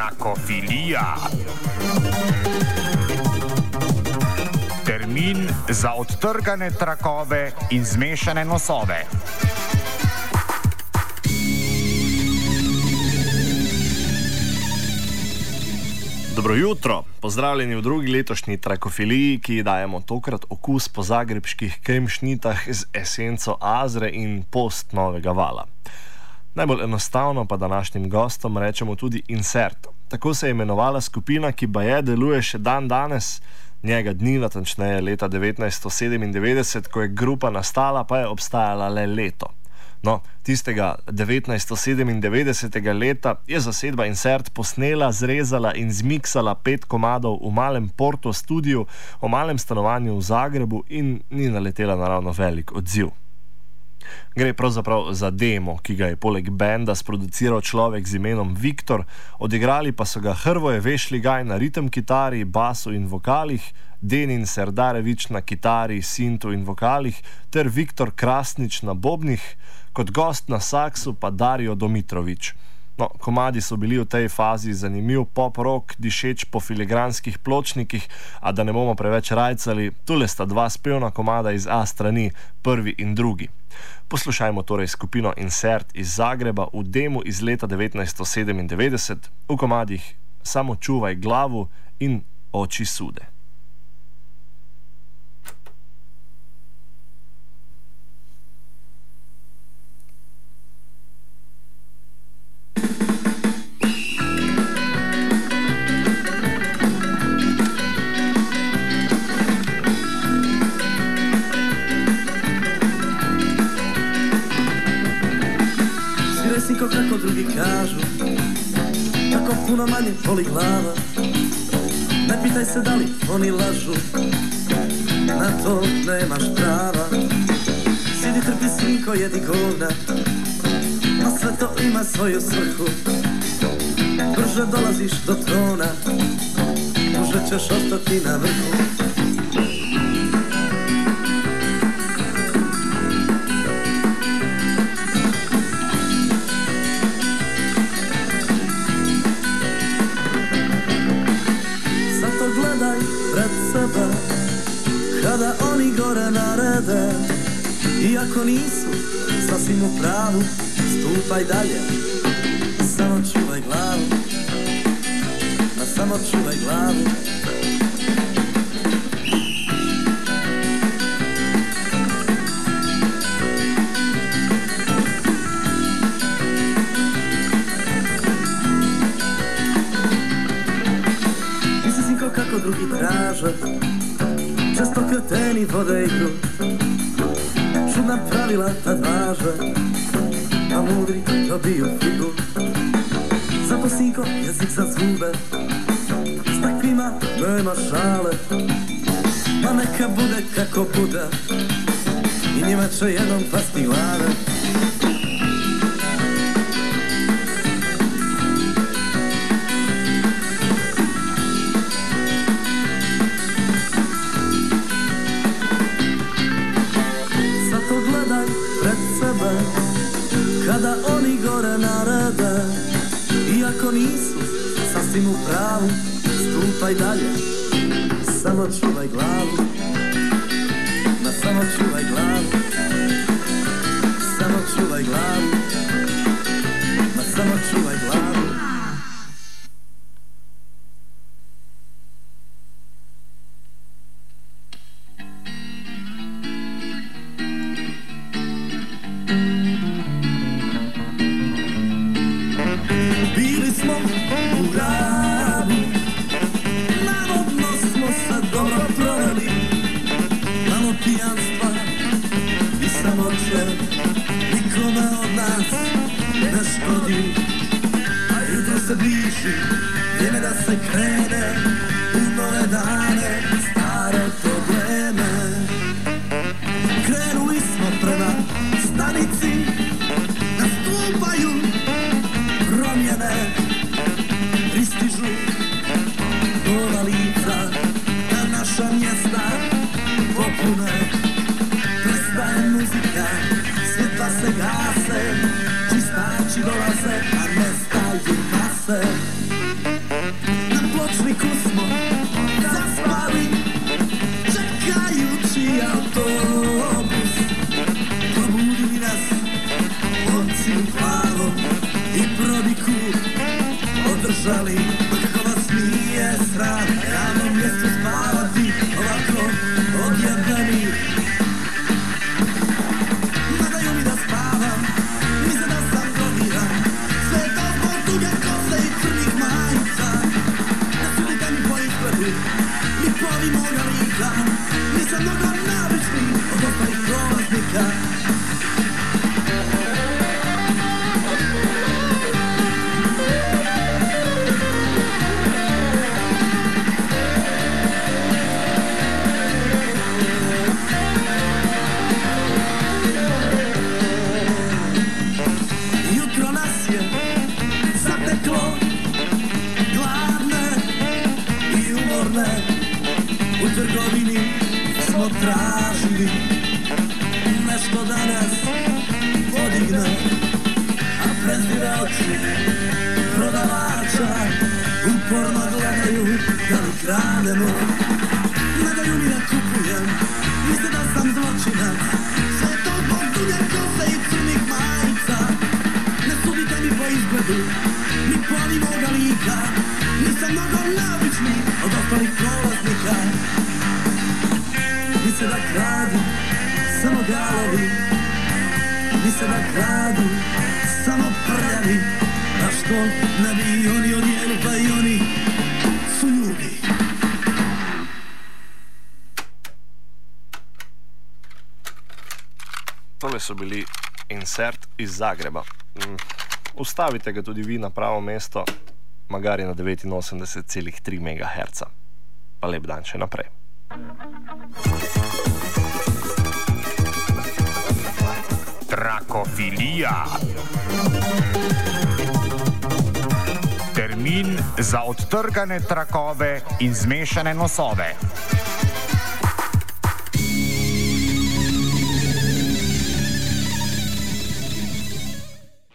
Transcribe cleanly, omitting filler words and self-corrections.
Trakofilija. Termin za odtrgane trakove in zmešane nosove. Dobro jutro, pozdravljeni v drugi letošnji Trakofiliji, ki ji dajemo tokrat okus po zagrebških kremšnitah z esenco Azre in post Novega vala. Najbolj enostavno pa današnjim gostom rečemo tudi Insert. Tako se je imenovala skupina, ki baje deluje še dan danes, njega dni, natančneje leta 1997, ko je grupa nastala, pa je obstajala le leto. No, tistega 1997. leta je zasedba Insert posnela, zrezala in zmiksala 5 komadov v malem Porto studiu, v malem stanovanju v Zagrebu in ni naletela na ravno velik odziv. Gre pravzaprav za demo, ki ga je poleg benda sproduciral človek z imenom Viktor, odigrali pa so ga Hrvoje Vešligaj na ritem kitari, basu in vokalih, Denin Serdarevič na kitari, sintu in vokalih ter Viktor Krasnič na bobnih, kot gost na saksu pa Dario Domitrovič. No, komadi so bili v tej fazi zanimiv pop-rock, dišeč po filigranskih pločnikih, a da ne bomo preveč rajcali, tule sta dva spevna komada iz A strani, prvi in drugi. Poslušajmo torej skupino Insert iz Zagreba v demu iz leta 1997, v komadih Samo čuvaj glavu in Oči sude. Sinko, kako drugi kažu, tako puno manje boli glava. Ne pitaj se da li oni lažu, na to nemaš prava. Sjedi, trpi, sinko, jedi govna, a sve to ima svoju svrhu. Brže dolaziš do trona, duže ćeš ostati na vrhu. Gledaj pred sebe, kada oni gore narede, iako nisu sasvim u pravu, stupaj dalje, samo čuvaj glavu, samo čuvaj glavu. Kako drugi traže, često kreteni vode igru, čudna pravila tad važe, a mudri dobiju figu. Zato, sinko, jezik za zube, s takvima nema šale, ma neka bude kako bude, i njima će jednom pasti glave. Kada oni gore narede, iako nisu sasvim u pravu, stupaj dalje, samo čuvaj glavu, samo čuvaj glavu, samo čuvaj glavu, samo čuvaj glavu. Nikome od nas ne škodi, a jutro se bliži, vrijeme da se krene u nove dane, stare probleme. Krenuli smo prema stanici, nastupaju promjene, pristižu gola lica, na naša mjesta popune. Prestaje muzika, svjetla se gase, čistači dolaze, a nestaju mase. morali, ma kako vas nije sram na javnom mjestu spavati ovako odjebeni. Nadaju mi da spavam, misle da sam drogiran, sve je to zbog duge kose i crnih majica. Ne sudite mi po izgledu, ni povi moga lika, nisam mnogo navični od ostalih prolaznika. Jutro nas je zateklo, gladne i umorne, u trgovini smo tražili nešto da nas podigne, a preziraoci prodavača uporno gledaju da li krademo. Nadaju mi da kupujem, misle da sam zločinac, sve je to zbog duge kose i crnih majica. Ne sudite mi po izgledu, ni povi moga lika, nisam mnogo navični od ostalih prolaznika. Misle da kradu samo galovi, misle da kradu samo prljavi, a što ne bi oni odjeli, pa i oni su ljudi. Tole so bili Insert iz Zagreba. Ustavite ga tudi vi na pravo mesto, magari na 89,3 MHz. Pa lep dan še naprej. Trakofilija. Termin za odtrgane trakove in zmešane nosove.